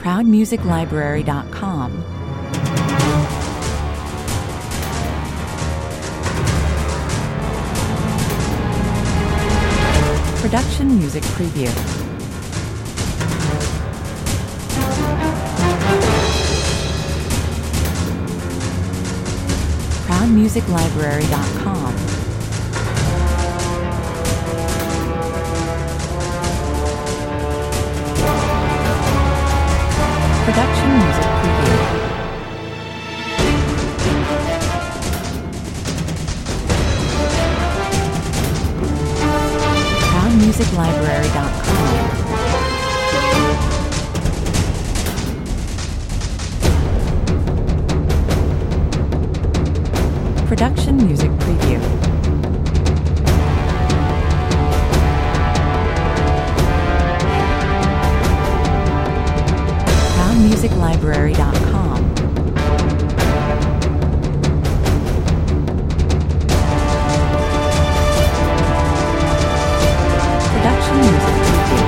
ProudMusicLibrary.com. Production Music Preview. ProudMusicLibrary.com. Production Music Preview. ProudMusicLibrary.com. Production Music Preview. ProudMusicLibrary.com. Production Music Preview.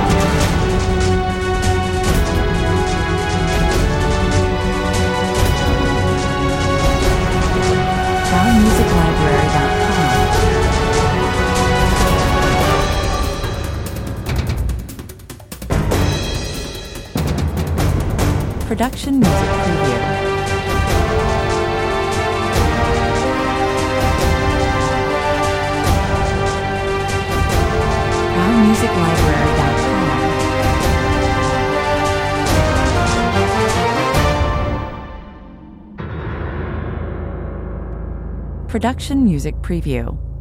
ProudMusicLibrary.com. Production Music Preview. ProudMusicLibrary.com. Production Music Preview.